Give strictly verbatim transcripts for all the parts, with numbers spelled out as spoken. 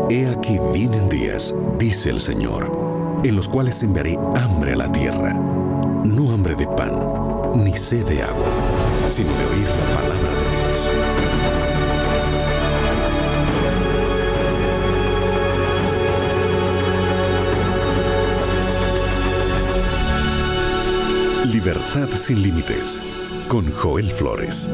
He aquí vienen días, dice el Señor, en los cuales enviaré hambre a la tierra, no hambre de pan, ni sed de agua, sino de oír la palabra de Dios. Libertad sin límites, con Joel Flores.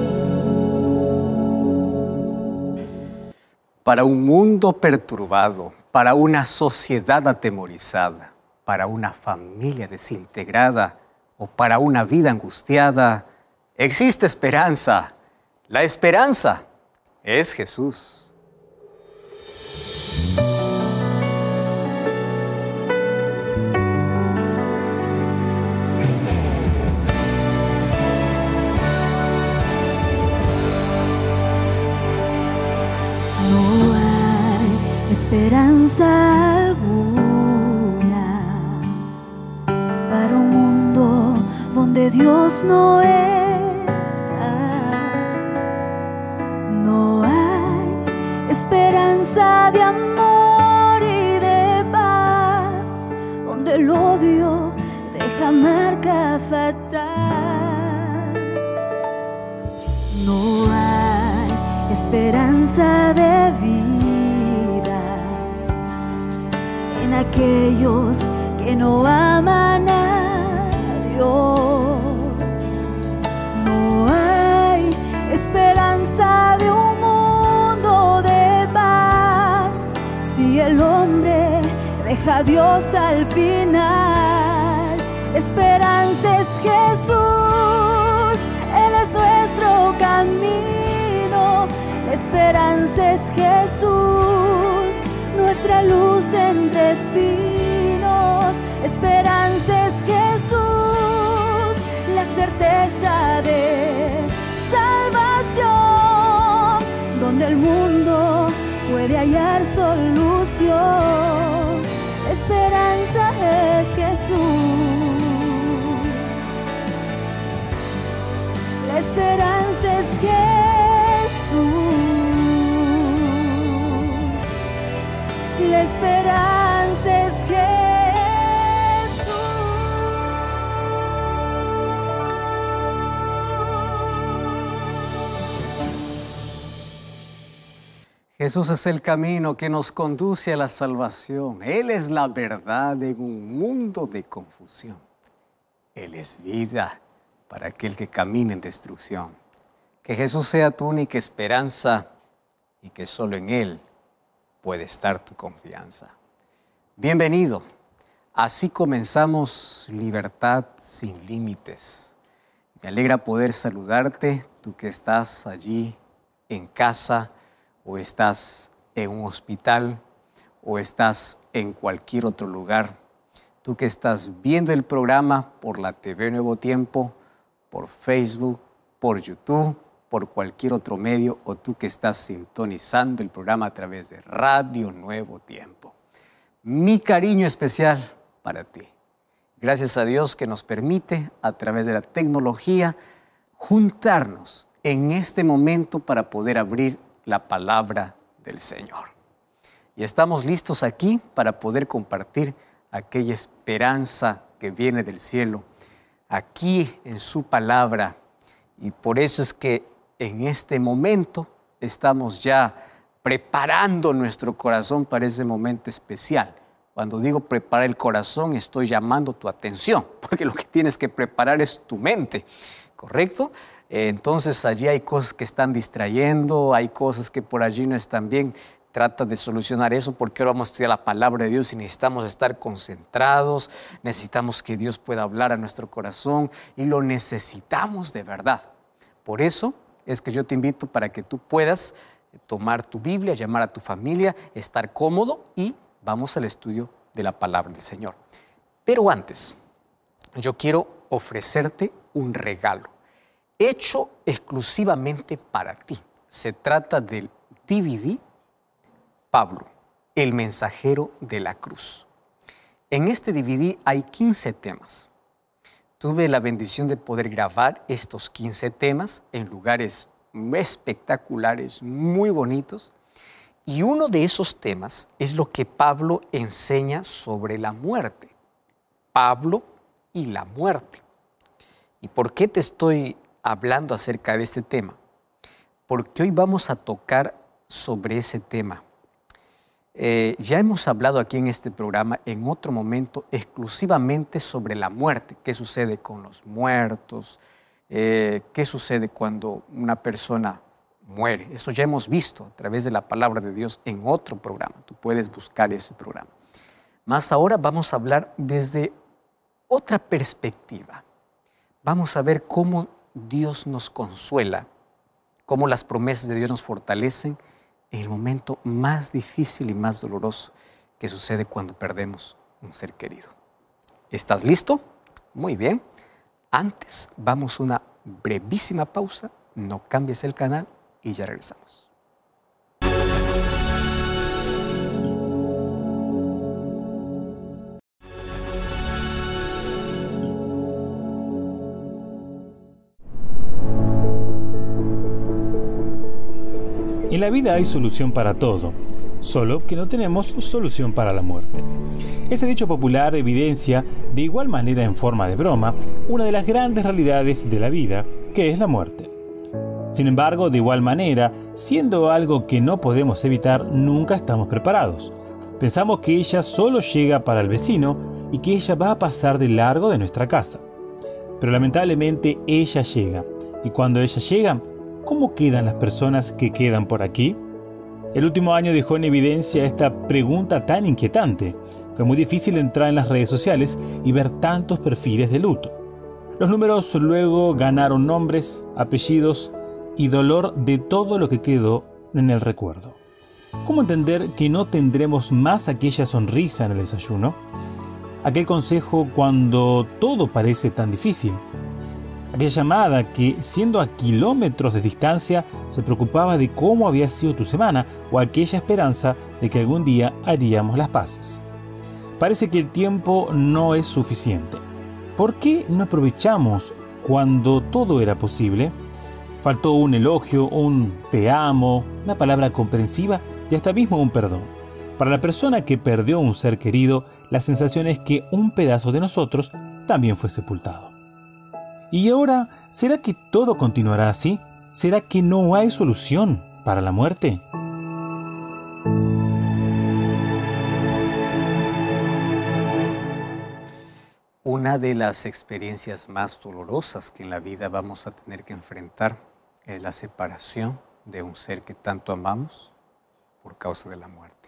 Para un mundo perturbado, para una sociedad atemorizada, para una familia desintegrada o para una vida angustiada, existe esperanza. La esperanza es Jesús. Esperanza alguna para un mundo donde Dios no está. No hay esperanza de amor y de paz, donde el odio deja marca fatal. No hay esperanza de vida en aquellos que no aman a Dios. No hay esperanza de un mundo de paz si el hombre deja a Dios al final. Esperanza es Jesús, Él es nuestro camino. La esperanza es Jesús, nuestra luz entre espinos. Esperanza es Jesús, la certeza de salvación, donde el mundo puede hallar solución. Esperanza es Jesús, la esperanza es Jesús. La esperanza es Jesús. Jesús es el camino que nos conduce a la salvación. Él es la verdad en un mundo de confusión. Él es vida para aquel que camina en destrucción. Que Jesús sea tu única esperanza y que solo en Él puede estar tu confianza. Bienvenido. Así comenzamos Libertad sin Límites. Me alegra poder saludarte, tú que estás allí en casa o estás en un hospital o estás en cualquier otro lugar. Tú que estás viendo el programa por la T V Nuevo Tiempo, por Facebook, por YouTube, por cualquier otro medio, o tú que estás sintonizando el programa a través de Radio Nuevo Tiempo. Mi cariño especial para ti. Gracias a Dios que nos permite, a través de la tecnología, juntarnos en este momento para poder abrir la palabra del Señor. Y estamos listos aquí para poder compartir aquella esperanza que viene del cielo, aquí en su palabra. Y por eso es que en este momento estamos ya preparando nuestro corazón para ese momento especial. Cuando digo preparar el corazón, estoy llamando tu atención, porque lo que tienes que preparar es tu mente, ¿correcto? Eh, entonces allí hay cosas que están distrayendo, hay cosas que por allí no están bien. Trata de solucionar eso, porque ahora vamos a estudiar la palabra de Dios y necesitamos estar concentrados, necesitamos que Dios pueda hablar a nuestro corazón y lo necesitamos de verdad. Por eso es que yo te invito para que tú puedas tomar tu Biblia, llamar a tu familia, estar cómodo y vamos al estudio de la palabra del Señor. Pero antes, yo quiero ofrecerte un regalo hecho exclusivamente para ti. Se trata del D V D Pablo, el mensajero de la cruz. En este D V D hay quince temas. Tuve la bendición de poder grabar estos quince temas en lugares espectaculares, muy bonitos. Y uno de esos temas es lo que Pablo enseña sobre la muerte. Pablo y la muerte. ¿Y por qué te estoy hablando acerca de este tema? Porque hoy vamos a tocar sobre ese tema. Eh, ya hemos hablado aquí en este programa en otro momento exclusivamente sobre la muerte, qué sucede con los muertos, eh, qué sucede cuando una persona muere. Eso ya hemos visto a través de la palabra de Dios en otro programa. Tú puedes buscar ese programa. Más ahora vamos a hablar desde otra perspectiva. Vamos a ver cómo Dios nos consuela, cómo las promesas de Dios nos fortalecen en el momento más difícil y más doloroso que sucede cuando perdemos un ser querido. ¿Estás listo? Muy bien. Antes vamos a una brevísima pausa. No cambies el canal y ya regresamos. En la vida hay solución para todo, solo que no tenemos solución para la muerte. Ese dicho popular evidencia, de igual manera en forma de broma, una de las grandes realidades de la vida, que es la muerte. Sin embargo, de igual manera, siendo algo que no podemos evitar, nunca estamos preparados. Pensamos que ella solo llega para el vecino y que ella va a pasar de largo de nuestra casa. Pero lamentablemente ella llega, y cuando ella llega, ¿cómo quedan las personas que quedan por aquí? El último año dejó en evidencia esta pregunta tan inquietante. Fue muy difícil entrar en las redes sociales y ver tantos perfiles de luto. Los números luego ganaron nombres, apellidos y dolor de todo lo que quedó en el recuerdo. ¿Cómo entender que no tendremos más aquella sonrisa en el desayuno? Aquel consejo cuando todo parece tan difícil. Aquella llamada que, siendo a kilómetros de distancia, se preocupaba de cómo había sido tu semana, o aquella esperanza de que algún día haríamos las paces. Parece que el tiempo no es suficiente. ¿Por qué no aprovechamos cuando todo era posible? Faltó un elogio, un te amo, una palabra comprensiva y hasta mismo un perdón. Para la persona que perdió un ser querido, la sensación es que un pedazo de nosotros también fue sepultado. ¿Y ahora, será que todo continuará así? ¿Será que no hay solución para la muerte? Una de las experiencias más dolorosas que en la vida vamos a tener que enfrentar es la separación de un ser que tanto amamos por causa de la muerte.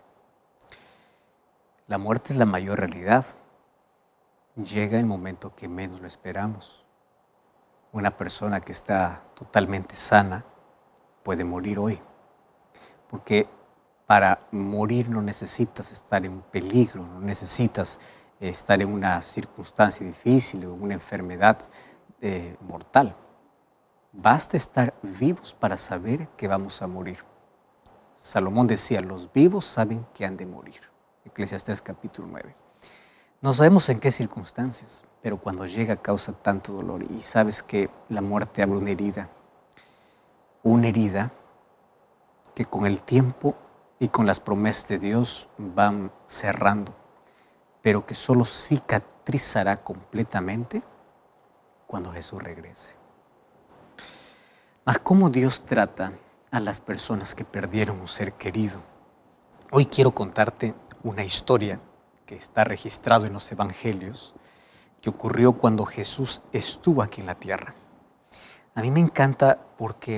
La muerte es la mayor realidad. Llega el momento que menos lo esperamos. Una persona que está totalmente sana puede morir hoy, porque para morir no necesitas estar en peligro, no necesitas estar en una circunstancia difícil o una enfermedad eh, mortal. Basta estar vivos para saber que vamos a morir. Salomón decía, los vivos saben que han de morir. Eclesiastés capítulo nueve. No sabemos en qué circunstancias, pero cuando llega causa tanto dolor y sabes que la muerte abre una herida, una herida que con el tiempo y con las promesas de Dios van cerrando, pero que solo cicatrizará completamente cuando Jesús regrese. Mas cómo Dios trata a las personas que perdieron un ser querido. Hoy quiero contarte una historia que está registrado en los evangelios, que ocurrió cuando Jesús estuvo aquí en la tierra. A mí me encanta porque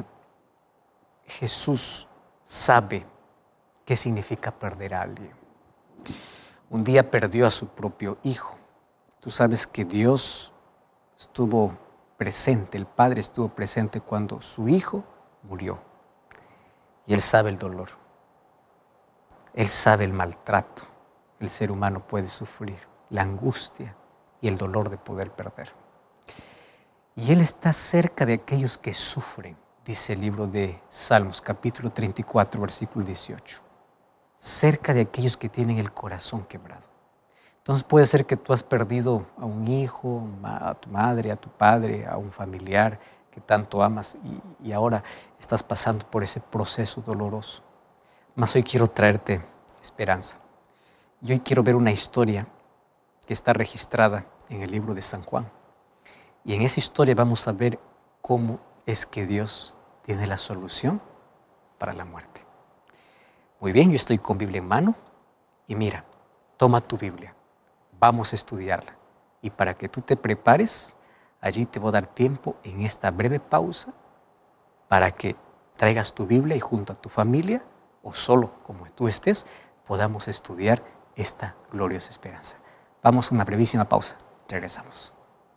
Jesús sabe qué significa perder a alguien. Un día perdió a su propio hijo. Tú sabes que Dios estuvo presente, el Padre estuvo presente cuando su hijo murió. Y Él sabe el dolor. Él sabe el maltrato que el ser humano puede sufrir, la angustia y el dolor de poder perder. Y Él está cerca de aquellos que sufren, dice el libro de Salmos, capítulo treinta y cuatro, versículo dieciocho. Cerca de aquellos que tienen el corazón quebrado. Entonces puede ser que tú has perdido a un hijo, a tu madre, a tu padre, a un familiar que tanto amas y, y ahora estás pasando por ese proceso doloroso. Mas hoy quiero traerte esperanza. Y hoy quiero ver una historia que está registrada en el libro de San Juan. Y en esa historia vamos a ver cómo es que Dios tiene la solución para la muerte. Muy bien, yo estoy con Biblia en mano y mira, toma tu Biblia, vamos a estudiarla. Y para que tú te prepares, allí te voy a dar tiempo en esta breve pausa para que traigas tu Biblia y junto a tu familia o solo como tú estés, podamos estudiar esta gloriosa esperanza. Vamos a una brevísima pausa. Regresamos.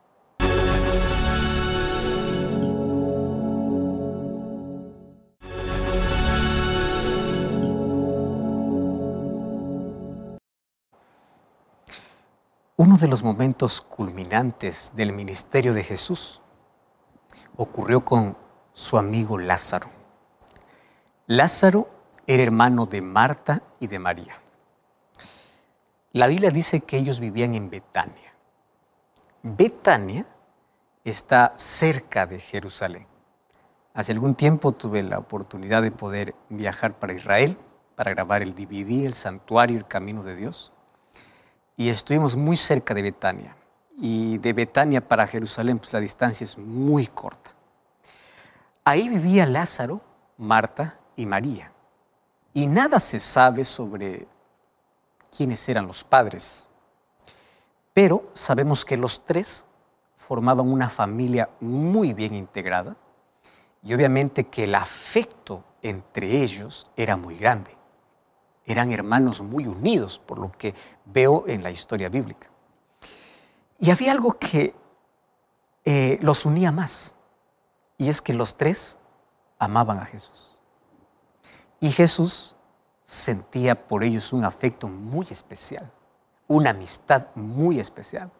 Uno de los momentos culminantes del ministerio de Jesús ocurrió con su amigo Lázaro. Lázaro era hermano de Marta y de María. La Biblia dice que ellos vivían en Betania. Betania está cerca de Jerusalén. Hace algún tiempo tuve la oportunidad de poder viajar para Israel para grabar el D V D, el santuario, el camino de Dios. Y estuvimos muy cerca de Betania. Y de Betania para Jerusalén, pues la distancia es muy corta. Ahí vivía Lázaro, Marta y María. Y nada se sabe sobre quiénes eran los padres. Pero sabemos que los tres formaban una familia muy bien integrada. Y obviamente que el afecto entre ellos era muy grande. Eran hermanos muy unidos, por lo que veo en la historia bíblica. Y había algo que eh, los unía más, y es que los tres amaban a Jesús. Y Jesús sentía por ellos un afecto muy especial, una amistad muy especial.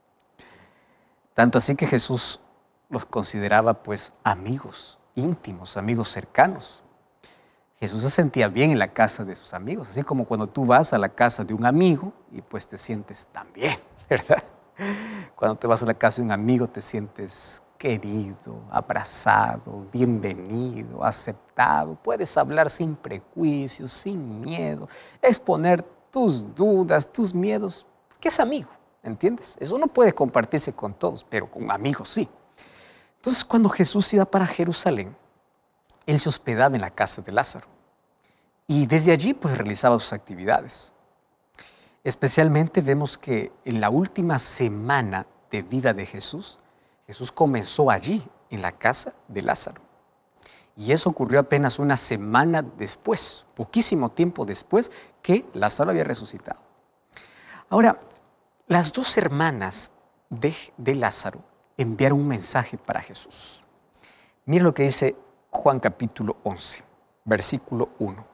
Tanto así que Jesús los consideraba pues amigos íntimos, amigos cercanos. Jesús se sentía bien en la casa de sus amigos, así como cuando tú vas a la casa de un amigo y pues te sientes tan bien, ¿verdad? Cuando te vas a la casa de un amigo te sientes querido, abrazado, bienvenido, aceptado. Puedes hablar sin prejuicios, sin miedo, exponer tus dudas, tus miedos, porque es amigo, ¿entiendes? Eso no puede compartirse con todos, pero con amigos sí. Entonces, cuando Jesús iba para Jerusalén, él se hospedaba en la casa de Lázaro y desde allí pues realizaba sus actividades. Especialmente vemos que en la última semana de vida de Jesús, Jesús comenzó allí, en la casa de Lázaro. Y eso ocurrió apenas una semana después, poquísimo tiempo después que Lázaro había resucitado. Ahora, las dos hermanas de, de Lázaro enviaron un mensaje para Jesús. Mira lo que dice Juan capítulo once, versículo uno.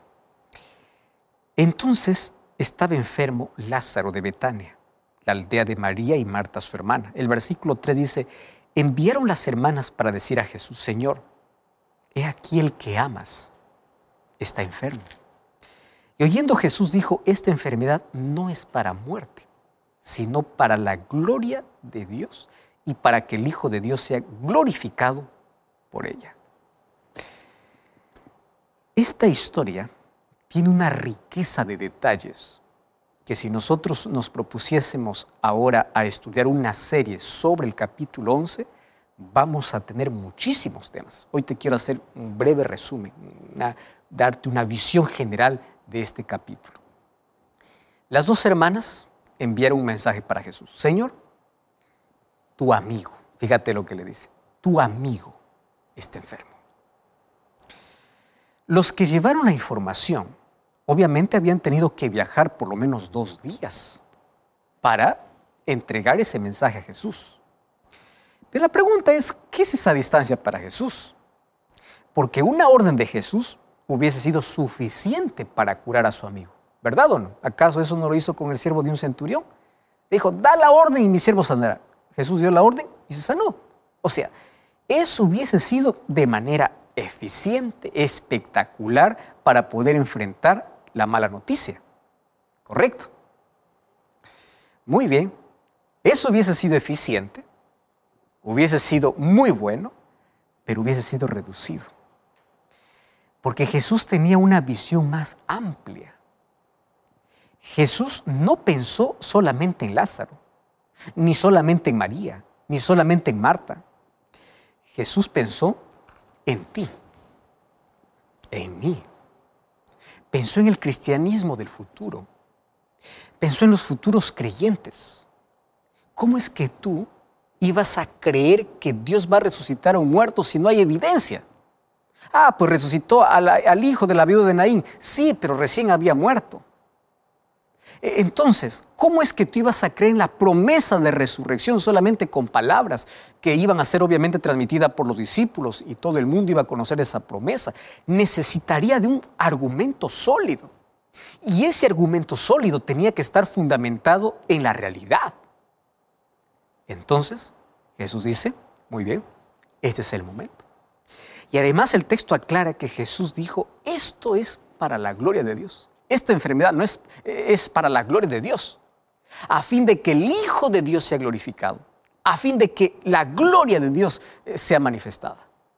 Entonces estaba enfermo Lázaro de Betania, la aldea de María y Marta su hermana. El versículo tres dice, enviaron las hermanas para decir a Jesús, Señor, he aquí el que amas está enfermo. Y oyendo Jesús dijo, esta enfermedad no es para muerte, sino para la gloria de Dios y para que el Hijo de Dios sea glorificado por ella. Esta historia tiene una riqueza de detalles que si nosotros nos propusiésemos ahora a estudiar una serie sobre el capítulo once, vamos a tener muchísimos temas. Hoy te quiero hacer un breve resumen, una, darte una visión general de este capítulo. Las dos hermanas enviaron un mensaje para Jesús. Señor, tu amigo, fíjate lo que le dice, tu amigo está enfermo. Los que llevaron la información, obviamente habían tenido que viajar por lo menos dos días para entregar ese mensaje a Jesús. Pero la pregunta es, ¿qué es esa distancia para Jesús? Porque una orden de Jesús hubiese sido suficiente para curar a su amigo, ¿verdad o no? ¿Acaso eso no lo hizo con el siervo de un centurión? Dijo, da la orden y mi siervo sanará. Jesús dio la orden y se sanó. O sea, eso hubiese sido de manera eficiente, espectacular para poder enfrentar la mala noticia. ¿Correcto? Muy bien. Eso hubiese sido eficiente, hubiese sido muy bueno, pero hubiese sido reducido. Porque Jesús tenía una visión más amplia. Jesús no pensó solamente en Lázaro, ni solamente en María, ni solamente en Marta. Jesús pensó en ti, en mí. Pensó en el cristianismo del futuro. Pensó en los futuros creyentes. ¿Cómo es que tú ibas a creer que Dios va a resucitar a un muerto si no hay evidencia? Ah, pues resucitó al, al hijo de la viuda de Naín. Sí, pero recién había muerto. Entonces, ¿cómo es que tú ibas a creer en la promesa de resurrección solamente con palabras que iban a ser obviamente transmitidas por los discípulos y todo el mundo iba a conocer esa promesa? Necesitaría de un argumento sólido. Y ese argumento sólido tenía que estar fundamentado en la realidad. Entonces, Jesús dice, muy bien, este es el momento. Y además el texto aclara que Jesús dijo, esto es para la gloria de Dios. Esta enfermedad no es, es para la gloria de Dios, a fin de que el Hijo de Dios sea glorificado, a fin de que la gloria de Dios sea manifestada.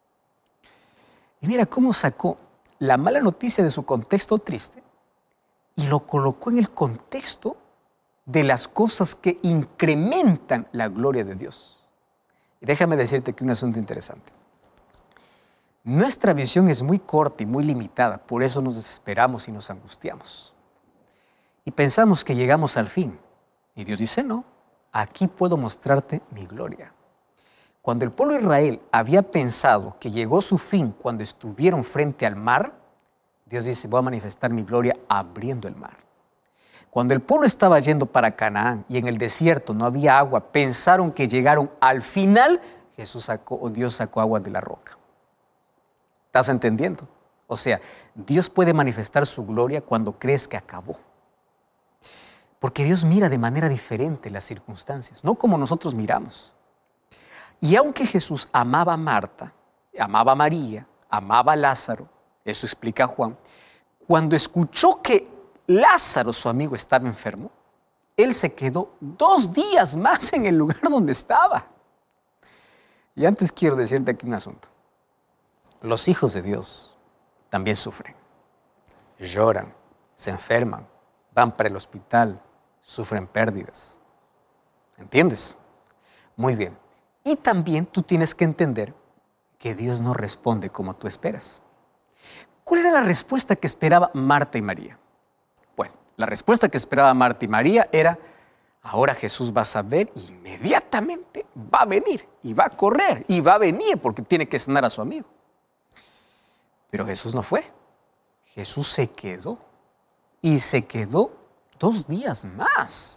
Y mira cómo sacó la mala noticia de su contexto triste y lo colocó en el contexto de las cosas que incrementan la gloria de Dios. Y déjame decirte que un asunto interesante. Nuestra visión es muy corta y muy limitada, por eso nos desesperamos y nos angustiamos. Y pensamos que llegamos al fin. Y Dios dice, no, aquí puedo mostrarte mi gloria. Cuando el pueblo de Israel había pensado que llegó su fin cuando estuvieron frente al mar, Dios dice, voy a manifestar mi gloria abriendo el mar. Cuando el pueblo estaba yendo para Canaán y en el desierto no había agua, pensaron que llegaron al final, Jesús sacó, o Dios sacó agua de la roca. ¿Estás entendiendo? O sea, Dios puede manifestar su gloria cuando crees que acabó. Porque Dios mira de manera diferente las circunstancias, no como nosotros miramos. Y aunque Jesús amaba a Marta, amaba a María, amaba a Lázaro, eso explica Juan, cuando escuchó que Lázaro, su amigo, estaba enfermo, él se quedó dos días más en el lugar donde estaba. Y antes quiero decirte aquí un asunto. Los hijos de Dios también sufren, lloran, se enferman, van para el hospital, sufren pérdidas. ¿Entiendes? Muy bien. Y también tú tienes que entender que Dios no responde como tú esperas. ¿Cuál era la respuesta que esperaba Marta y María? Bueno, la respuesta que esperaba Marta y María era, ahora Jesús va a saber y inmediatamente va a venir y va a correr y va a venir porque tiene que sanar a su amigo. Pero Jesús no fue. Jesús se quedó y se quedó dos días más.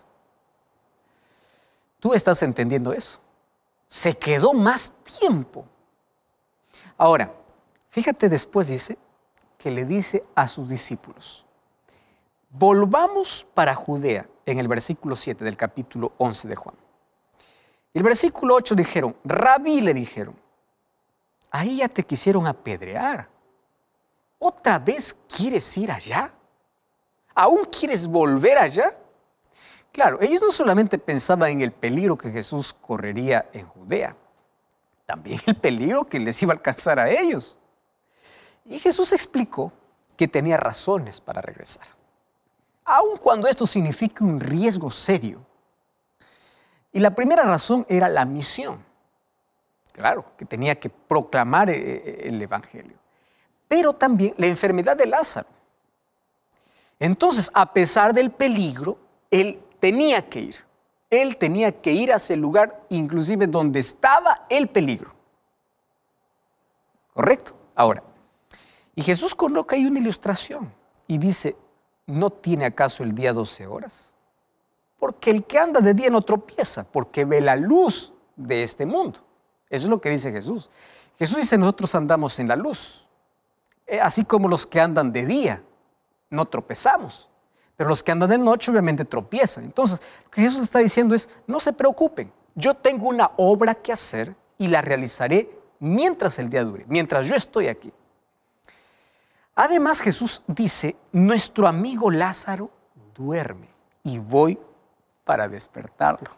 ¿Tú estás entendiendo eso? Se quedó más tiempo. Ahora, fíjate después dice que le dice a sus discípulos, volvamos para Judea, en el versículo siete del capítulo once de Juan. Y el versículo ocho dijeron, Rabí, le dijeron, ahí ya te quisieron apedrear. ¿Otra vez quieres ir allá? ¿Aún quieres volver allá? Claro, ellos no solamente pensaban en el peligro que Jesús correría en Judea, también el peligro que les iba a alcanzar a ellos. Y Jesús explicó que tenía razones para regresar, aun cuando esto signifique un riesgo serio. Y la primera razón era la misión. Claro, que tenía que proclamar el evangelio. Pero también la enfermedad de Lázaro. Entonces, a pesar del peligro, él tenía que ir. Él tenía que ir hacia el lugar, inclusive donde estaba el peligro. ¿Correcto? Ahora, y Jesús coloca ahí una ilustración y dice, ¿no tiene acaso el día doce horas? Porque el que anda de día no tropieza, porque ve la luz de este mundo. Eso es lo que dice Jesús. Jesús dice, nosotros andamos en la luz. Así como los que andan de día, no tropezamos. Pero los que andan de noche obviamente tropiezan. Entonces, lo que Jesús está diciendo es, no se preocupen. Yo tengo una obra que hacer y la realizaré mientras el día dure, mientras yo estoy aquí. Además, Jesús dice, nuestro amigo Lázaro duerme y voy para despertarlo.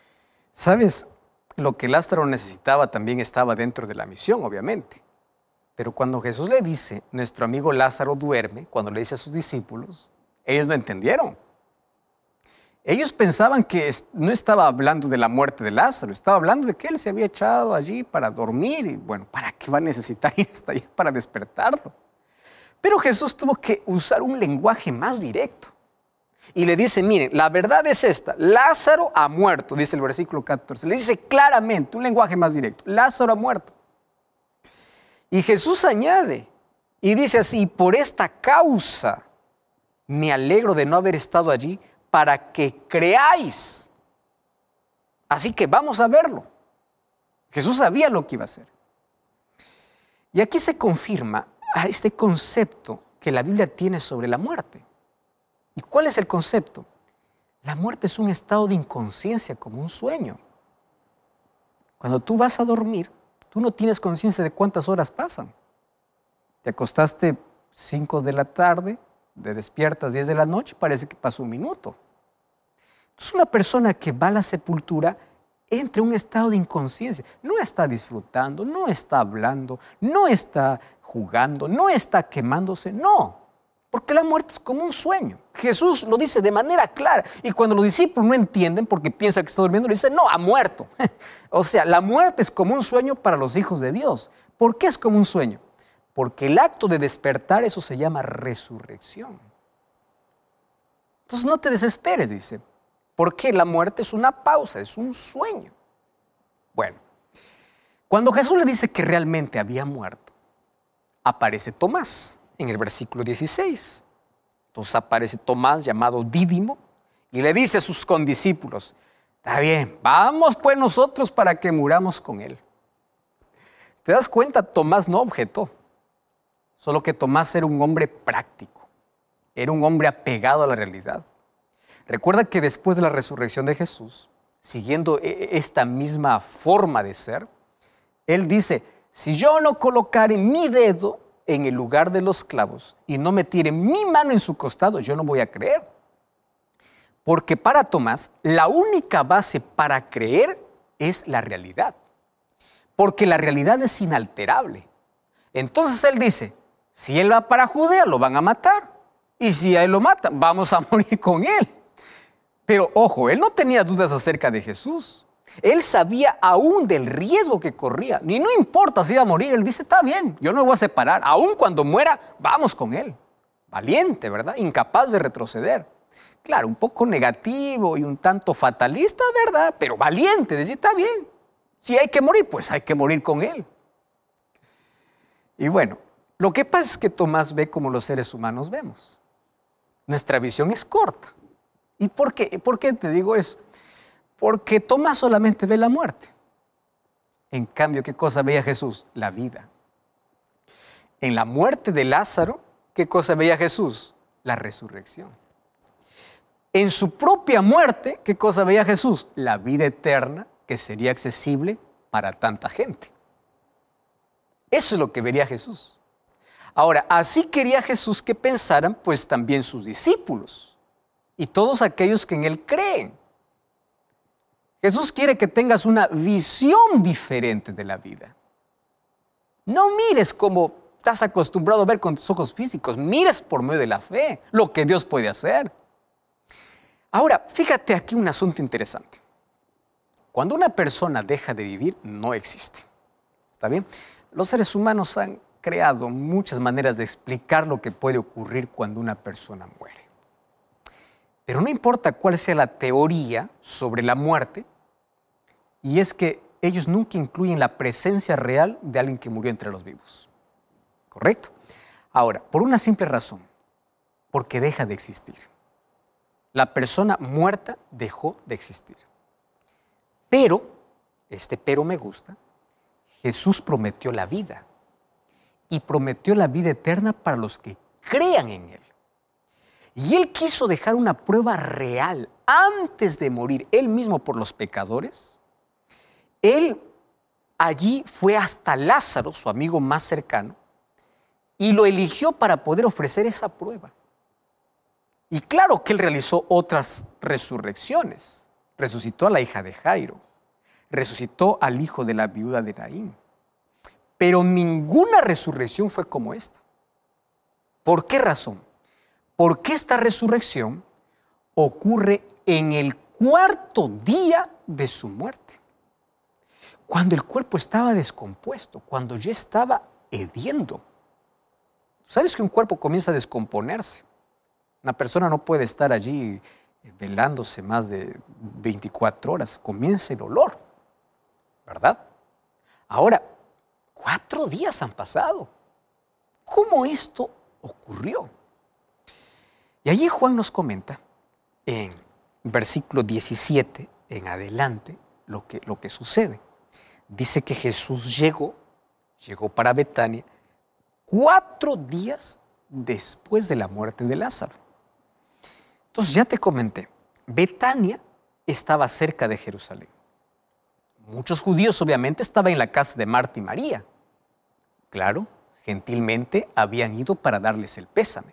¿Sabes? Lo que Lázaro necesitaba también estaba dentro de la misión, obviamente. Pero cuando Jesús le dice, nuestro amigo Lázaro duerme, cuando le dice a sus discípulos, ellos no entendieron. Ellos pensaban que no estaba hablando de la muerte de Lázaro, estaba hablando de que él se había echado allí para dormir. Y bueno, ¿para qué va a necesitar ir hasta allá para despertarlo? Pero Jesús tuvo que usar un lenguaje más directo. Y le dice, miren, la verdad es esta, Lázaro ha muerto, dice el versículo catorce. Le dice claramente, un lenguaje más directo, Lázaro ha muerto. Y Jesús añade y dice así, por esta causa me alegro de no haber estado allí para que creáis. Así que vamos a verlo. Jesús sabía lo que iba a hacer. Y aquí se confirma a este concepto que la Biblia tiene sobre la muerte. ¿Y cuál es el concepto? La muerte es un estado de inconsciencia, como un sueño. Cuando tú vas a dormir, tú no tienes conciencia de cuántas horas pasan. Te acostaste cinco de la tarde, te despiertas diez de la noche, parece que pasó un minuto. Entonces una persona que va a la sepultura entra en un estado de inconsciencia. No está disfrutando, no está hablando, no está jugando, no está quemándose, no. Porque la muerte es como un sueño. Jesús lo dice de manera clara. Y cuando los discípulos no entienden porque piensan que está durmiendo, le dicen, no, ha muerto. O sea, la muerte es como un sueño para los hijos de Dios. ¿Por qué es como un sueño? Porque el acto de despertar, eso se llama resurrección. Entonces no te desesperes, dice. Porque la muerte es una pausa, es un sueño. Bueno, cuando Jesús le dice que realmente había muerto, aparece Tomás. En el versículo dieciséis. Entonces aparece Tomás, llamado Dídimo, y le dice a sus condiscípulos, está bien, vamos pues nosotros para que muramos con él. ¿Te das cuenta? Tomás no objetó, solo que Tomás era un hombre práctico, era un hombre apegado a la realidad. Recuerda que después de la resurrección de Jesús, siguiendo esta misma forma de ser, él dice, si yo no colocare mi dedo en el lugar de los clavos y no metiere mi mano en su costado, yo no voy a creer. Porque para Tomás, la única base para creer es la realidad. Porque la realidad es inalterable. Entonces él dice, si él va para Judea, lo van a matar. Y si a él lo matan, vamos a morir con él. Pero ojo, él no tenía dudas acerca de Jesús. Él sabía aún del riesgo que corría. Ni no importa si iba a morir. Él dice, está bien, yo no me voy a separar. Aún cuando muera, vamos con él. Valiente, ¿verdad? Incapaz de retroceder. Claro, un poco negativo y un tanto fatalista, ¿verdad? Pero valiente, decir, está bien. Si hay que morir, pues hay que morir con él. Y bueno, lo que pasa es que Tomás ve como los seres humanos vemos. Nuestra visión es corta. ¿Y por qué? ¿Por qué te digo eso? Porque Tomás solamente ve la muerte. En cambio, ¿qué cosa veía Jesús? La vida. En la muerte de Lázaro, ¿qué cosa veía Jesús? La resurrección. En su propia muerte, ¿qué cosa veía Jesús? La vida eterna que sería accesible para tanta gente. Eso es lo que vería Jesús. Ahora, así quería Jesús que pensaran pues también sus discípulos y todos aquellos que en él creen. Jesús quiere que tengas una visión diferente de la vida. No mires como estás acostumbrado a ver con tus ojos físicos, mires por medio de la fe lo que Dios puede hacer. Ahora, fíjate aquí un asunto interesante. Cuando una persona deja de vivir, no existe. ¿Está bien? Los seres humanos han creado muchas maneras de explicar lo que puede ocurrir cuando una persona muere. Pero no importa cuál sea la teoría sobre la muerte, y es que ellos nunca incluyen la presencia real de alguien que murió entre los vivos. ¿Correcto? Ahora, por una simple razón, porque deja de existir. La persona muerta dejó de existir. Pero, este pero me gusta, Jesús prometió la vida. Y prometió la vida eterna para los que crean en Él. Y Él quiso dejar una prueba real antes de morir Él mismo por los pecadores. Él allí fue hasta Lázaro, su amigo más cercano, y lo eligió para poder ofrecer esa prueba. Y claro que Él realizó otras resurrecciones. Resucitó a la hija de Jairo, resucitó al hijo de la viuda de Naín. pero ninguna resurrección fue como esta. ¿Por qué razón? Porque esta resurrección ocurre en el cuarto día de su muerte. Cuando el cuerpo estaba descompuesto, cuando ya estaba hediendo. ¿Sabes que un cuerpo comienza a descomponerse? Una persona no puede estar allí velándose más de veinticuatro horas. Comienza el olor, ¿verdad? Ahora, cuatro días han pasado. ¿Cómo esto ocurrió? Y allí Juan nos comenta, en versículo diecisiete en adelante, lo que, lo que sucede. Dice que Jesús llegó, llegó para Betania, cuatro días después de la muerte de Lázaro. Entonces ya te comenté, Betania estaba cerca de Jerusalén. Muchos judíos obviamente estaban en la casa de Marta y María. Claro, gentilmente habían ido para darles el pésame.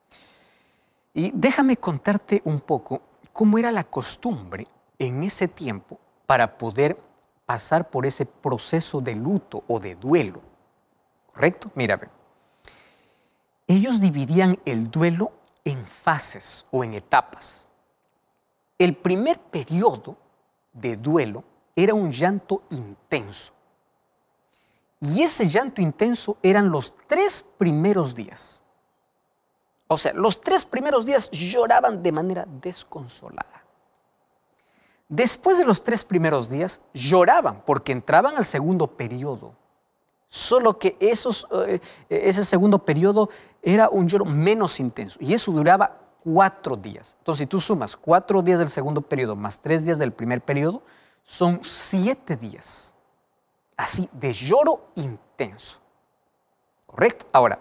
Y déjame contarte un poco cómo era la costumbre en ese tiempo para poder pasar por ese proceso de luto o de duelo. ¿Correcto? Mira, ve. Ellos dividían el duelo en fases o en etapas. El primer periodo de duelo era un llanto intenso. Y ese llanto intenso eran los tres primeros días. O sea, los tres primeros días lloraban de manera desconsolada. Después de los tres primeros días lloraban porque entraban al segundo periodo. Solo que esos, eh, ese segundo periodo era un lloro menos intenso y eso duraba cuatro días. Entonces, si tú sumas cuatro días del segundo periodo más tres días del primer periodo, son siete días. Así, de lloro intenso. ¿Correcto? Ahora,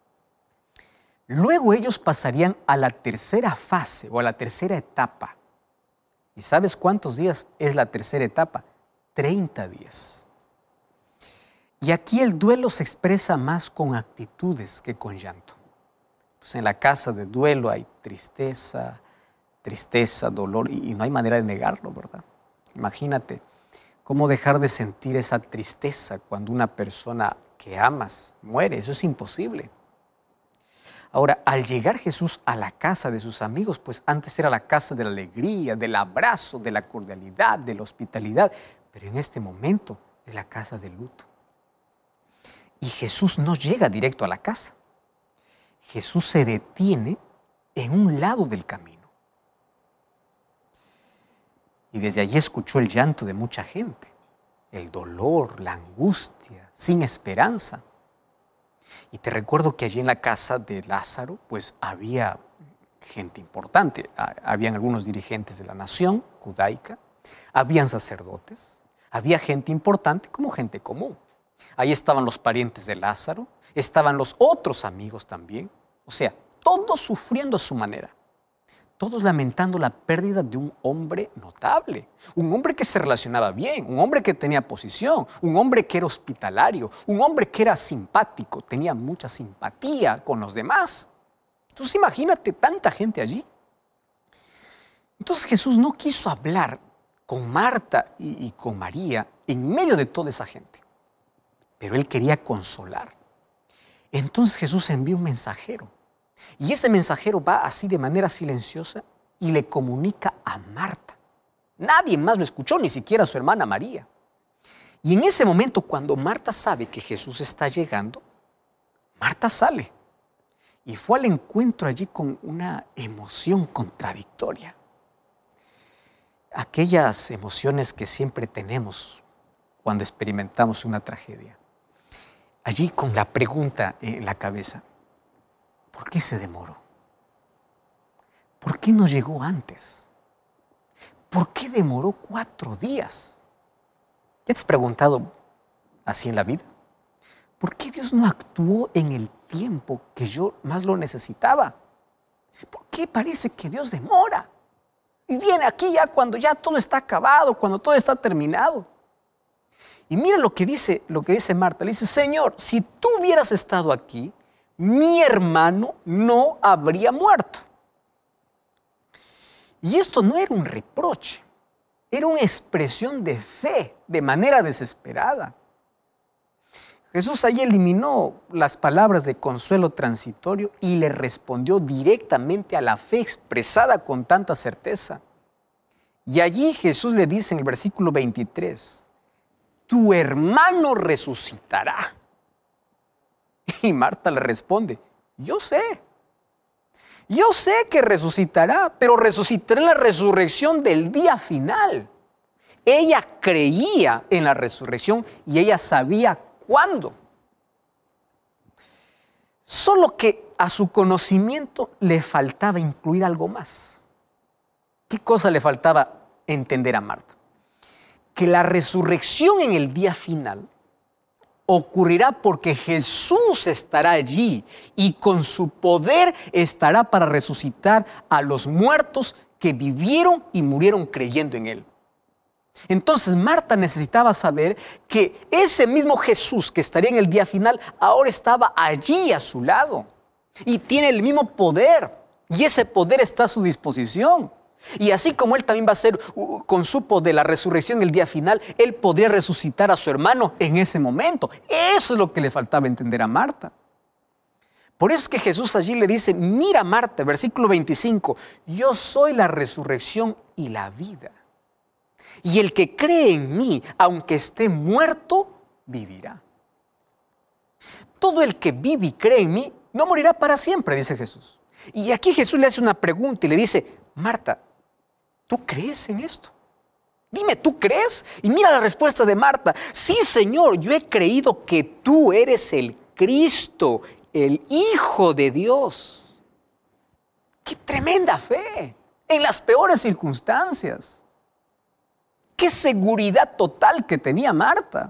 luego ellos pasarían a la tercera fase o a la tercera etapa. ¿Y sabes cuántos días es la tercera etapa? treinta días. Y aquí el duelo se expresa más con actitudes que con llanto. Pues en la casa de duelo hay tristeza, tristeza, dolor, y no hay manera de negarlo, ¿verdad? Imagínate cómo dejar de sentir esa tristeza cuando una persona que amas muere. Eso es imposible. Ahora, al llegar Jesús a la casa de sus amigos, pues antes era la casa de la alegría, del abrazo, de la cordialidad, de la hospitalidad, pero en este momento es la casa del luto. Y Jesús no llega directo a la casa. Jesús se detiene en un lado del camino. Y desde allí escuchó el llanto de mucha gente, el dolor, la angustia, sin esperanza. Y te recuerdo que allí en la casa de Lázaro, pues había gente importante. Habían algunos dirigentes de la nación judaica, habían sacerdotes, había gente importante como gente común. Ahí estaban los parientes de Lázaro, estaban los otros amigos también. O sea, todos sufriendo a su manera. Todos lamentando la pérdida de un hombre notable, un hombre que se relacionaba bien, un hombre que tenía posición, un hombre que era hospitalario, un hombre que era simpático, tenía mucha simpatía con los demás. Entonces imagínate tanta gente allí. Entonces Jesús no quiso hablar con Marta y, y con María en medio de toda esa gente, pero Él quería consolar. Entonces Jesús envió un mensajero. Y ese mensajero va así de manera silenciosa y le comunica a Marta. Nadie más lo escuchó, ni siquiera su hermana María. Y en ese momento, cuando Marta sabe que Jesús está llegando, Marta sale y fue al encuentro allí con una emoción contradictoria. Aquellas emociones que siempre tenemos cuando experimentamos una tragedia. Allí con la pregunta en la cabeza. ¿Por qué se demoró? ¿Por qué no llegó antes? ¿Por qué demoró cuatro días? ¿Ya te has preguntado así en la vida? ¿Por qué Dios no actuó en el tiempo que yo más lo necesitaba? ¿Por qué parece que Dios demora? Y viene aquí ya cuando ya todo está acabado, cuando todo está terminado. Y mira lo que dice, lo que dice Marta. Le dice, Señor, si tú hubieras estado aquí, mi hermano no habría muerto. Y esto no era un reproche, era una expresión de fe, de manera desesperada. Jesús ahí eliminó las palabras de consuelo transitorio y le respondió directamente a la fe expresada con tanta certeza. Y allí Jesús le dice en el versículo veintitrés, tu hermano resucitará. Y Marta le responde, yo sé, yo sé que resucitará, pero resucitará en la resurrección del día final. Ella creía en la resurrección y ella sabía cuándo. Solo que a su conocimiento le faltaba incluir algo más. ¿Qué cosa le faltaba entender a Marta? Que la resurrección en el día final ocurrirá porque Jesús estará allí y con su poder estará para resucitar a los muertos que vivieron y murieron creyendo en Él. Entonces Marta necesitaba saber que ese mismo Jesús que estaría en el día final ahora estaba allí a su lado y tiene el mismo poder y ese poder está a su disposición. Y así como Él también va a ser uh, con su poder la resurrección el día final, Él podría resucitar a su hermano en ese momento. Eso es lo que le faltaba entender a Marta. Por eso es que Jesús allí le dice, mira Marta, versículo veinticinco, yo soy la resurrección y la vida. Y el que cree en mí, aunque esté muerto, vivirá. Todo el que vive y cree en mí, no morirá para siempre, dice Jesús. Y aquí Jesús le hace una pregunta y le dice, Marta, ¿tú crees en esto? Dime, ¿tú crees? Y mira la respuesta de Marta. Sí, Señor, yo he creído que tú eres el Cristo, el Hijo de Dios. ¡Qué tremenda fe! En las peores circunstancias. ¡Qué seguridad total que tenía Marta!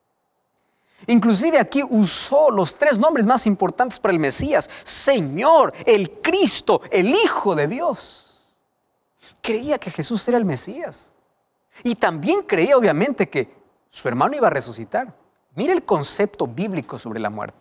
Inclusive aquí usó los tres nombres más importantes para el Mesías. Señor, el Cristo, el Hijo de Dios. Creía que Jesús era el Mesías. Y también creía obviamente que su hermano iba a resucitar. Mira el concepto bíblico sobre la muerte.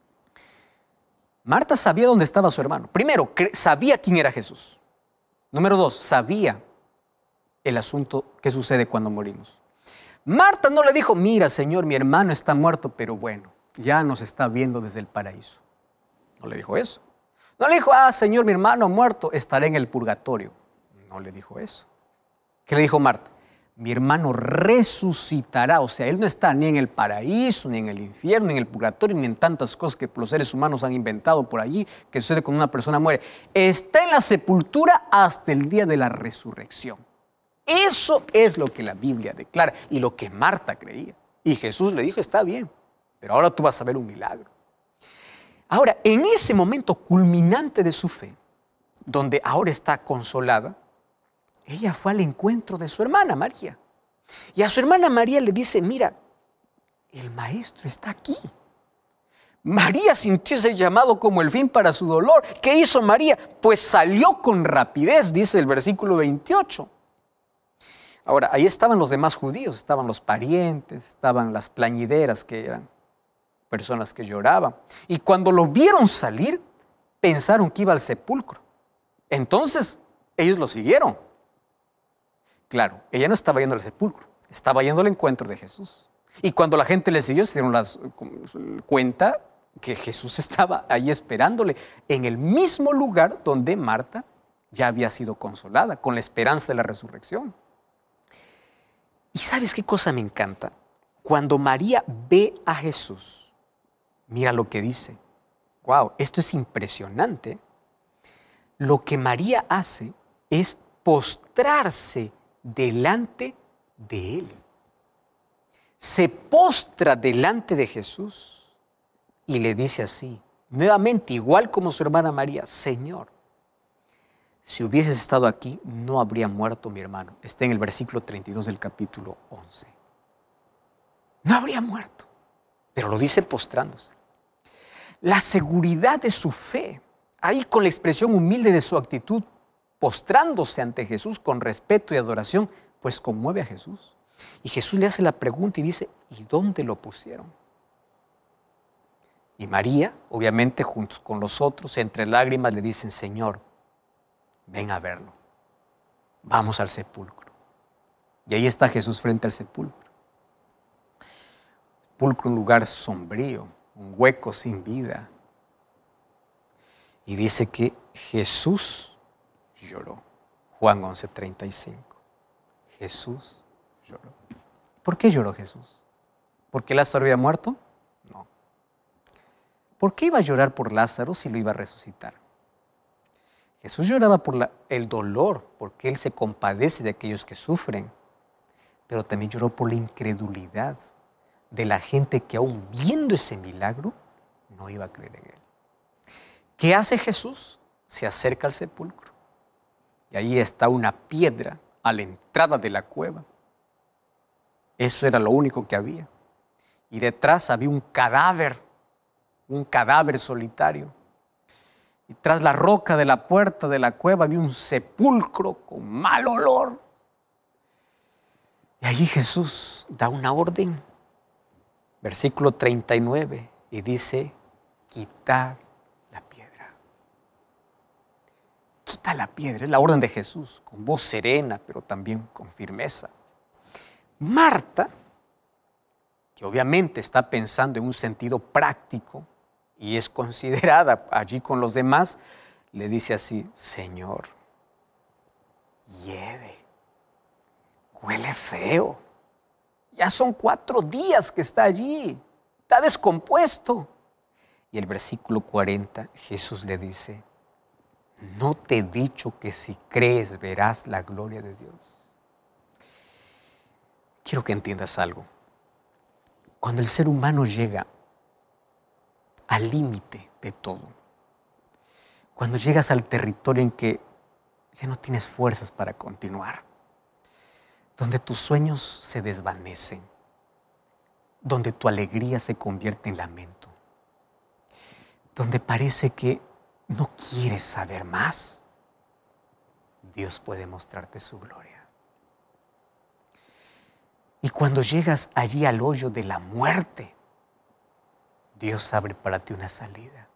Marta sabía dónde estaba su hermano. Primero, sabía quién era Jesús. Número dos, sabía el asunto que sucede cuando morimos. Marta no le dijo, mira, Señor, mi hermano está muerto, pero bueno, ya nos está viendo desde el paraíso. No le dijo eso. No le dijo, ah, Señor, mi hermano ha muerto, estaré en el purgatorio. No le dijo eso. ¿Qué le dijo Marta? Mi hermano resucitará. O sea, él no está ni en el paraíso, ni en el infierno, ni en el purgatorio, ni en tantas cosas que los seres humanos han inventado por allí, que sucede cuando una persona muere. Está en la sepultura hasta el día de la resurrección. Eso es lo que la Biblia declara y lo que Marta creía. Y Jesús le dijo, está bien, pero ahora tú vas a ver un milagro. Ahora, en ese momento culminante de su fe, donde ahora está consolada, ella fue al encuentro de su hermana María. Y a su hermana María le dice, mira, el maestro está aquí. María sintió ese llamado como el fin para su dolor. ¿Qué hizo María? Pues salió con rapidez, dice el versículo veintiocho. Ahora, ahí estaban los demás judíos, estaban los parientes, estaban las plañideras, que eran personas que lloraban. Y cuando lo vieron salir, pensaron que iba al sepulcro. Entonces, ellos lo siguieron. Claro, ella no estaba yendo al sepulcro, estaba yendo al encuentro de Jesús. Y cuando la gente le siguió, se dieron las, cuenta que Jesús estaba ahí esperándole en el mismo lugar donde Marta ya había sido consolada, con la esperanza de la resurrección. ¿Y sabes qué cosa me encanta? Cuando María ve a Jesús, mira lo que dice. Wow, esto es impresionante. Lo que María hace es postrarse delante de Él. Se postra delante de Jesús y le dice así, nuevamente, igual como su hermana María, Señor, si hubieses estado aquí, no habría muerto mi hermano. Está en el versículo treinta y dos del capítulo once. No habría muerto, pero lo dice postrándose. La seguridad de su fe, ahí con la expresión humilde de su actitud, postrándose ante Jesús con respeto y adoración, pues conmueve a Jesús. Y Jesús le hace la pregunta y dice, ¿y dónde lo pusieron? Y María, obviamente, junto con los otros, entre lágrimas le dicen, Señor, ven a verlo. Vamos al sepulcro. Y ahí está Jesús frente al sepulcro. sepulcro, un lugar sombrío, un hueco sin vida. Y dice que Jesús lloró. Juan once, treinta y cinco. Jesús lloró. ¿Por qué lloró Jesús? ¿Porque Lázaro había muerto? No. ¿Por qué iba a llorar por Lázaro si lo iba a resucitar? Jesús lloraba por la, el dolor, porque Él se compadece de aquellos que sufren, pero también lloró por la incredulidad de la gente que aún viendo ese milagro no iba a creer en Él. ¿Qué hace Jesús? Se acerca al sepulcro y ahí está una piedra a la entrada de la cueva. Eso era lo único que había. Y detrás había un cadáver, un cadáver solitario. Y tras la roca de la puerta de la cueva había un sepulcro con mal olor. Y allí Jesús da una orden, versículo treinta y nueve, y dice, quitad la piedra. Quita la piedra, es la orden de Jesús, con voz serena, pero también con firmeza. Marta, que obviamente está pensando en un sentido práctico y es considerada allí con los demás, le dice así, Señor, hiede, huele feo, ya son cuatro días que está allí, está descompuesto. Y el versículo cuarenta, Jesús le dice, ¿no te he dicho que si crees verás la gloria de Dios? Quiero que entiendas algo. Cuando el ser humano llega al límite de todo, cuando llegas al territorio en que ya no tienes fuerzas para continuar, donde tus sueños se desvanecen, donde tu alegría se convierte en lamento, donde parece que no quieres saber más, Dios puede mostrarte su gloria. Y cuando llegas allí al hoyo de la muerte, Dios abre para ti una salida.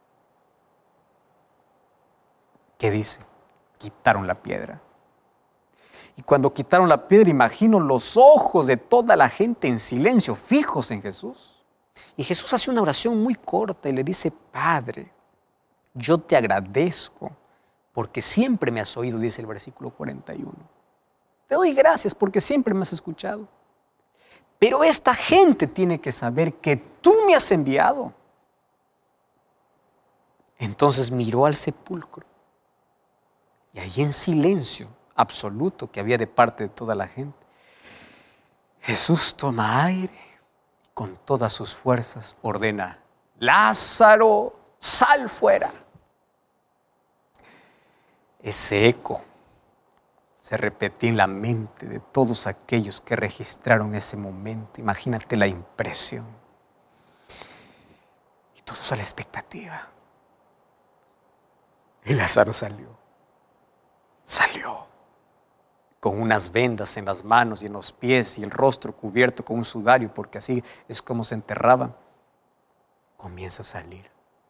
¿Qué dice? Quitaron la piedra. Y cuando quitaron la piedra, imagino los ojos de toda la gente en silencio, fijos en Jesús. Y Jesús hace una oración muy corta y le dice, Padre, yo te agradezco porque siempre me has oído, dice el versículo cuarenta y uno. Te doy gracias porque siempre me has escuchado. Pero esta gente tiene que saber que tú me has enviado. Entonces miró al sepulcro y allí en silencio absoluto que había de parte de toda la gente, Jesús toma aire y con todas sus fuerzas ordena, Lázaro, sal fuera. Ese eco se repetía en la mente de todos aquellos que registraron ese momento. Imagínate la impresión. Y todos a la expectativa. Y Lázaro salió. Salió. Con unas vendas en las manos y en los pies y el rostro cubierto con un sudario, porque así es como se enterraban. Comienza a salir.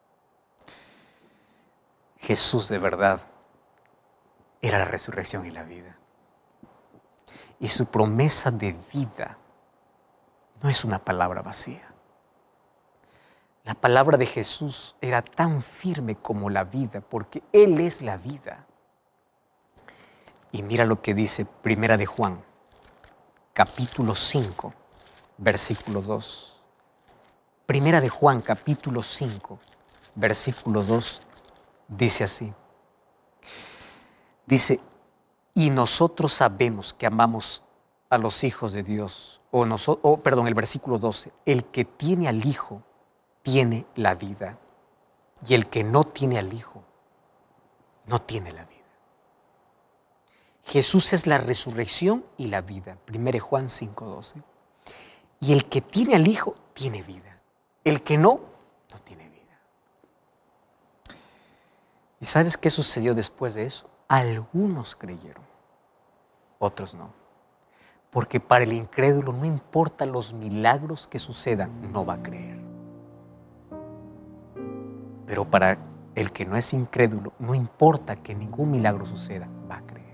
Jesús de verdad era la resurrección y la vida. Y su promesa de vida no es una palabra vacía. La palabra de Jesús era tan firme como la vida, porque Él es la vida. Y mira lo que dice Primera de Juan, capítulo cinco, versículo dos. Primera de Juan, capítulo cinco, versículo dos, dice así. Dice, y nosotros sabemos que amamos a los hijos de Dios. O, noso, o perdón, el versículo doce. El que tiene al Hijo tiene la vida. Y el que no tiene al Hijo no tiene la vida. Jesús es la resurrección y la vida. Primera de Juan cinco, doce. Y el que tiene al Hijo tiene vida. El que no, no tiene vida. ¿Y sabes qué sucedió después de eso? Algunos creyeron, otros no. Porque para el incrédulo no importa los milagros que sucedan, no va a creer. Pero para el que no es incrédulo, no importa que ningún milagro suceda, va a creer.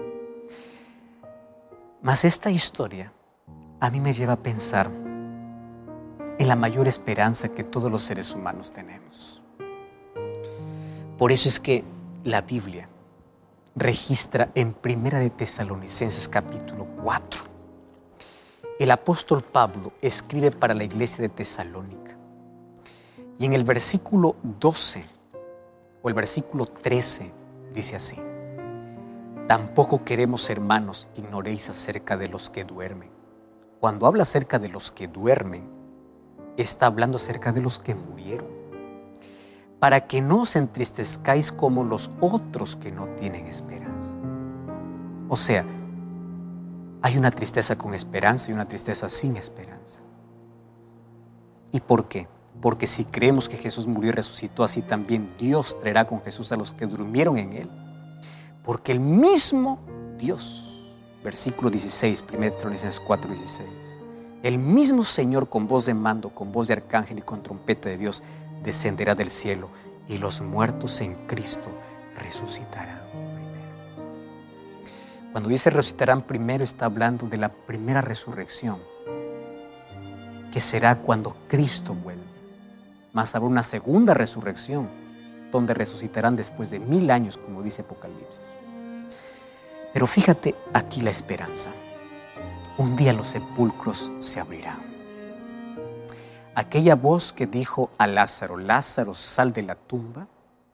Mas esta historia a mí me lleva a pensar en la mayor esperanza que todos los seres humanos tenemos. Por eso es que la Biblia registra en Primera de Tesalonicenses capítulo cuatro. El apóstol Pablo escribe para la iglesia de Tesalónica. Y en el versículo doce o el versículo trece dice así: tampoco queremos, hermanos, que ignoréis acerca de los que duermen. Cuando habla acerca de los que duermen, está hablando acerca de los que murieron, para que no os entristezcáis como los otros que no tienen esperanza. O sea, hay una tristeza con esperanza y una tristeza sin esperanza. ¿Y por qué? Porque si creemos que Jesús murió y resucitó, así también Dios traerá con Jesús a los que durmieron en Él. Porque el mismo Dios, versículo dieciséis, primera de Tesalonicenses cuatro, dieciséis, el mismo Señor con voz de mando, con voz de arcángel y con trompeta de Dios, descenderá del cielo y los muertos en Cristo resucitarán primero. Cuando dice resucitarán primero, está hablando de la primera resurrección, que será cuando Cristo vuelva. Más habrá una segunda resurrección, donde resucitarán después de mil años, como dice Apocalipsis. Pero fíjate aquí la esperanza. Un día los sepulcros se abrirán. Aquella voz que dijo a Lázaro: Lázaro, sal de la tumba,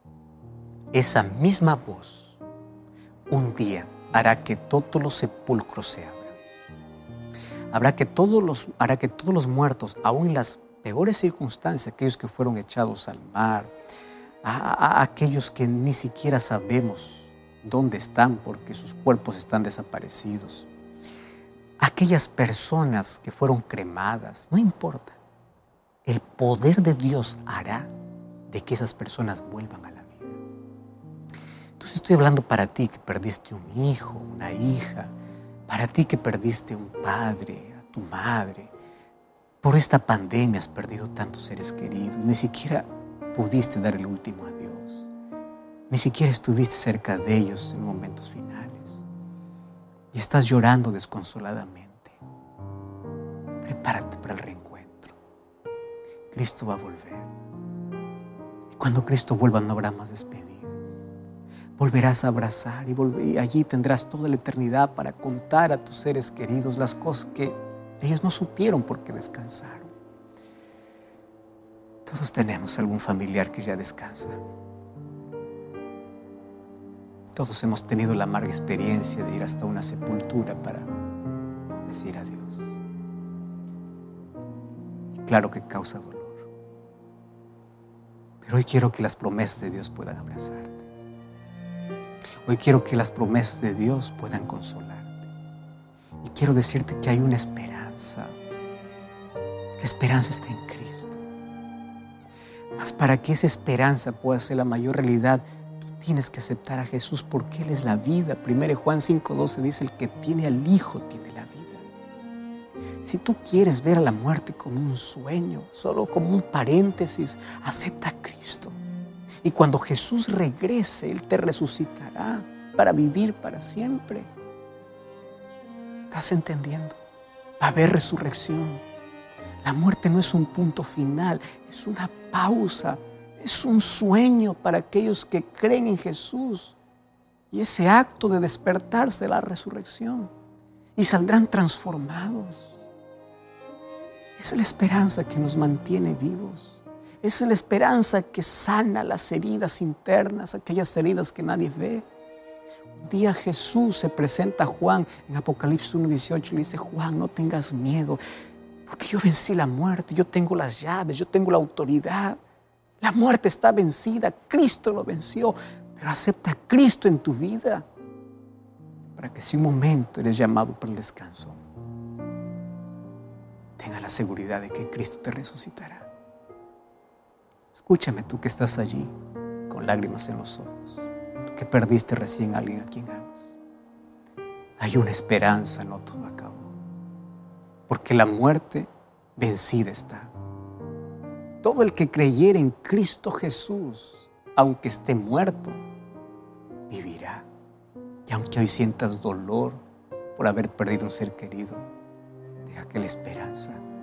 esa misma voz un día hará que todos los sepulcros se abran. Habrá que todos los, hará que todos los muertos, aún en las peores circunstancias, aquellos que fueron echados al mar, a, a aquellos que ni siquiera sabemos dónde están porque sus cuerpos están desaparecidos, aquellas personas que fueron cremadas, no importa. El poder de Dios hará de que esas personas vuelvan a la vida. Entonces estoy hablando para ti que perdiste un hijo, una hija, para ti que perdiste un padre, a tu madre. Por esta pandemia has perdido tantos seres queridos, ni siquiera pudiste dar el último adiós, ni siquiera estuviste cerca de ellos en momentos finales y estás llorando desconsoladamente. Prepárate para el reencuentro. Cristo va a volver. Y cuando Cristo vuelva no habrá más despedidas. Volverás a abrazar y, volver, y allí tendrás toda la eternidad para contar a tus seres queridos las cosas que ellos no supieron porque descansaron. Todos tenemos algún familiar que ya descansa. Todos hemos tenido la amarga experiencia de ir hasta una sepultura para decir adiós. Y claro que causa dolor. Pero hoy quiero que las promesas de Dios puedan abrazarte. Hoy quiero que las promesas de Dios puedan consolarte. Y quiero decirte que hay una esperanza. La esperanza está en Cristo. Mas para que esa esperanza pueda ser la mayor realidad, tú tienes que aceptar a Jesús porque Él es la vida. Primero Juan cinco doce dice: el que tiene al Hijo tiene la vida. Si tú quieres ver a la muerte como un sueño, solo como un paréntesis, acepta a Cristo. Y cuando Jesús regrese, Él te resucitará para vivir para siempre. ¿Estás entendiendo? Va a haber resurrección. La muerte no es un punto final, es una pausa, es un sueño para aquellos que creen en Jesús. Y ese acto de despertarse de la resurrección. Y saldrán transformados. Esa es la esperanza que nos mantiene vivos. Esa es la esperanza que sana las heridas internas, aquellas heridas que nadie ve. Un día Jesús se presenta a Juan en Apocalipsis uno dieciocho y le dice: Juan, no tengas miedo, porque yo vencí la muerte, yo tengo las llaves, yo tengo la autoridad. La muerte está vencida, Cristo lo venció, pero acepta a Cristo en tu vida para que si un momento eres llamado para el descanso, tenga la seguridad de que Cristo te resucitará. Escúchame, tú que estás allí con lágrimas en los ojos, tú que perdiste recién a alguien a quien amas. Hay una esperanza, no todo acabó, porque la muerte vencida está. Todo el que creyere en Cristo Jesús, aunque esté muerto, vivirá. Y aunque hoy sientas dolor por haber perdido un ser querido, deja que la esperanza,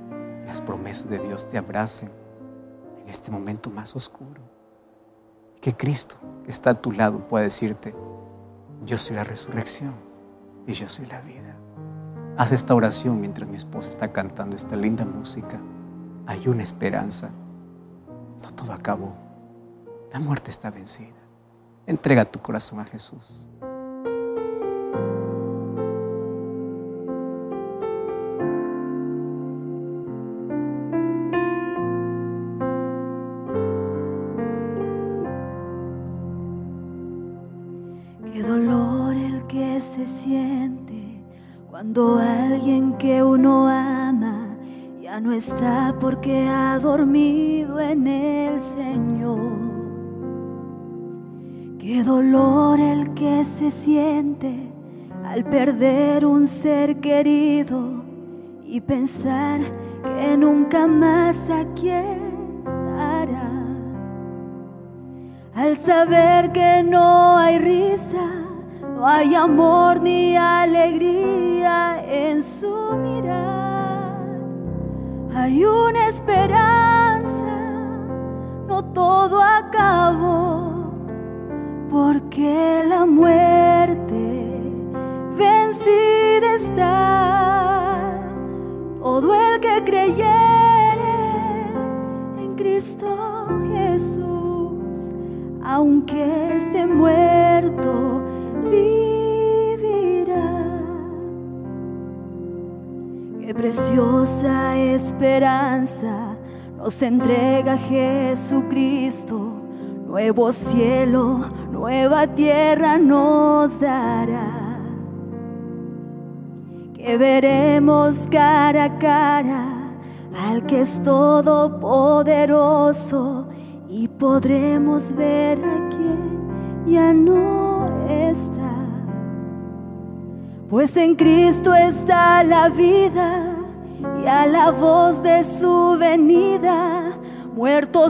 las promesas de Dios te abracen en este momento más oscuro. Y que Cristo, que está a tu lado, pueda decirte: yo soy la resurrección y yo soy la vida. Haz esta oración mientras mi esposa está cantando esta linda música. Hay una esperanza. No todo acabó. La muerte está vencida. Entrega tu corazón a Jesús. Qué dolor el que se siente cuando alguien que uno ama ya no está porque ha dormido en el Señor. Qué dolor el que se siente al perder un ser querido y pensar que nunca más aquí estará. Al saber que no hay risa, no hay amor ni alegría en su mirar. Hay una esperanza, no todo acabó, porque la muerte vencida está. Todo el que creyere en Cristo Jesús, aunque esté muerto, vivirá. Qué preciosa esperanza nos entrega Jesucristo. Nuevo cielo, nueva tierra nos dará. Que veremos cara a cara al que es todopoderoso y podremos ver a quien ya no está. Pues en Cristo está la vida y a la voz de su venida muertos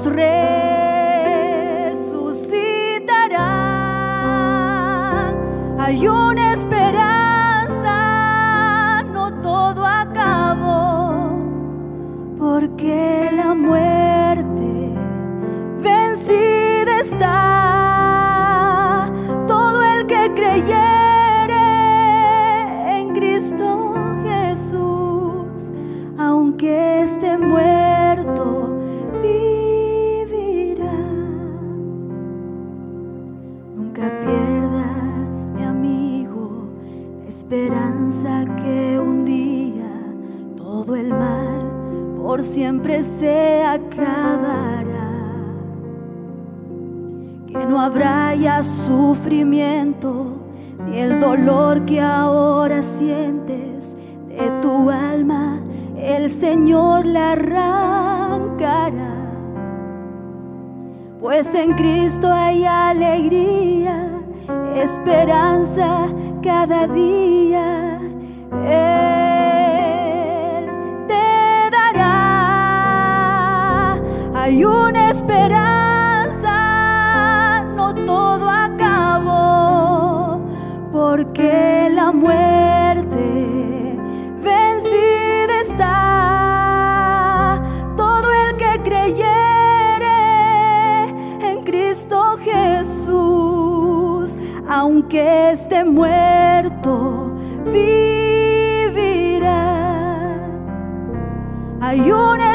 resucitarán. Hay una esperanza, no todo acabó, porque la muerte vencida está. Todo el que creyere en Cristo Jesús, aunque esté muerto, vivirá. Nunca pierdas, mi amigo, la esperanza que un día todo el mal por siempre se acabará. Que no habrá ya sufrimiento, ni el dolor que ahora sientes de tu alma, el Señor la arrancará. Pues en Cristo hay alegría, esperanza cada día. Él te dará. Hay una esperanza, no todo acabó, porque la muerte vencida está. Todo el que creyere en Cristo Jesús, aunque esté muerto, vivirá. Hay una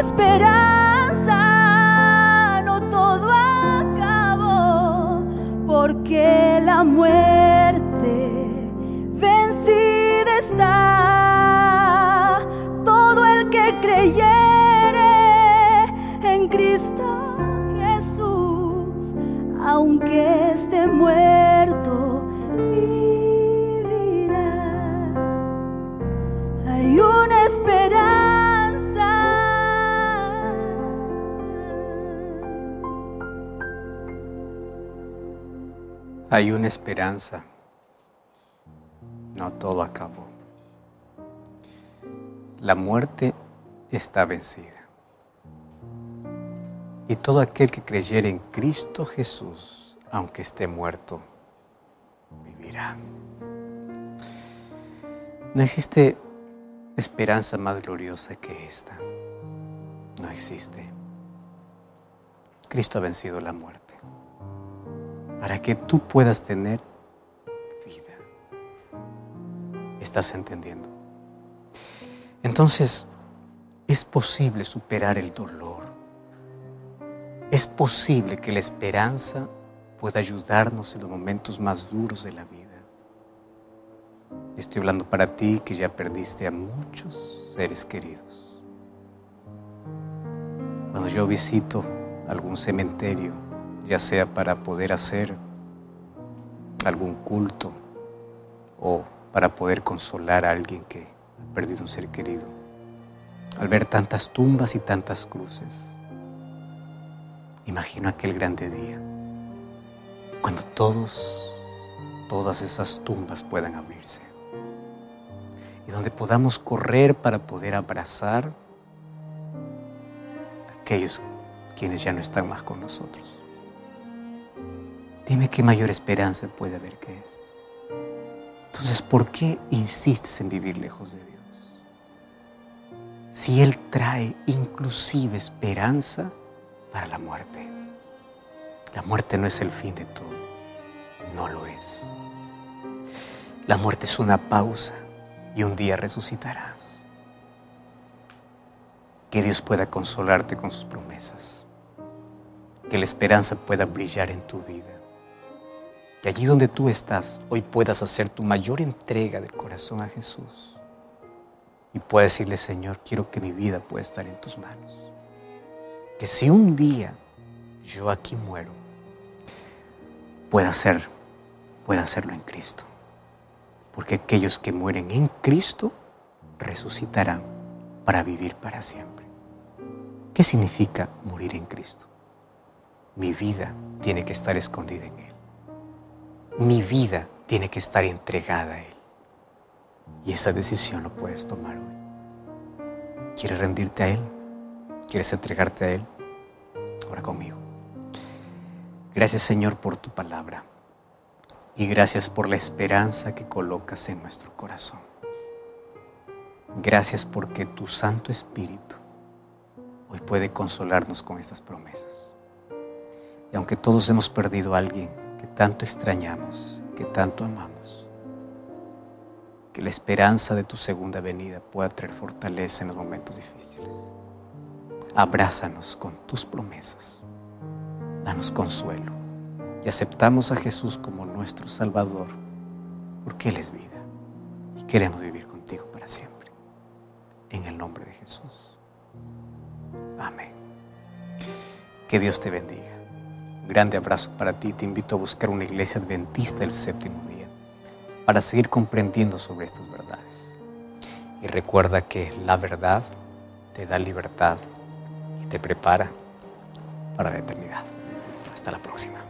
esperanza, no todo acabó, porque la muerte vencida está. Todo el que creyere en Cristo Jesús, aunque esté muerto, vivirá. Hay una esperanza. Hay una esperanza. No todo acabó. La muerte está vencida. Y todo aquel que creyere en Cristo Jesús, aunque esté muerto, vivirá. No existe esperanza más gloriosa que esta. no existe. Cristo ha vencido la muerte para que tú puedas tener vida. ¿Estás entendiendo? Entonces, es posible superar el dolor. Es posible que la esperanza pueda ayudarnos en los momentos más duros de la vida. Estoy hablando para ti que ya perdiste a muchos seres queridos. Cuando yo visito algún cementerio, ya sea para poder hacer algún culto o para poder consolar a alguien que ha perdido un ser querido, al ver tantas tumbas y tantas cruces, imagino aquel grande día cuando todos, todas esas tumbas puedan abrirse y donde podamos correr para poder abrazar a aquellos quienes ya no están más con nosotros. Dime qué mayor esperanza puede haber que esta. Entonces, ¿por qué insistes en vivir lejos de Dios? Si Él trae inclusive esperanza para la muerte. La muerte no es el fin de todo, no lo es. La muerte es una pausa y un día resucitarás. Que Dios pueda consolarte con sus promesas. Que la esperanza pueda brillar en tu vida. Que allí donde tú estás, hoy puedas hacer tu mayor entrega del corazón a Jesús. Y puedas decirle, Señor, quiero que mi vida pueda estar en tus manos. Que si un día yo aquí muero, pueda hacer, pueda hacerlo en Cristo. Porque aquellos que mueren en Cristo resucitarán para vivir para siempre. ¿Qué significa morir en Cristo? Mi vida tiene que estar escondida en Él. Mi vida tiene que estar entregada a Él. Y esa decisión lo puedes tomar hoy. ¿Quieres rendirte a Él? ¿Quieres entregarte a Él? Ora conmigo. Gracias, Señor, por tu palabra. Y gracias por la esperanza que colocas en nuestro corazón. Gracias porque tu Santo Espíritu hoy puede consolarnos con estas promesas. Y aunque todos hemos perdido a alguien que tanto extrañamos, que tanto amamos, que la esperanza de tu segunda venida pueda traer fortaleza en los momentos difíciles. Abrázanos con tus promesas. Danos consuelo. Y aceptamos a Jesús como nuestro Salvador, porque Él es vida. Y queremos vivir contigo para siempre. En el nombre de Jesús. Amén. Que Dios te bendiga. Un grande abrazo para ti. Te invito a buscar una iglesia adventista del séptimo día para seguir comprendiendo sobre estas verdades. Y recuerda que la verdad te da libertad y te prepara para la eternidad. Hasta la próxima.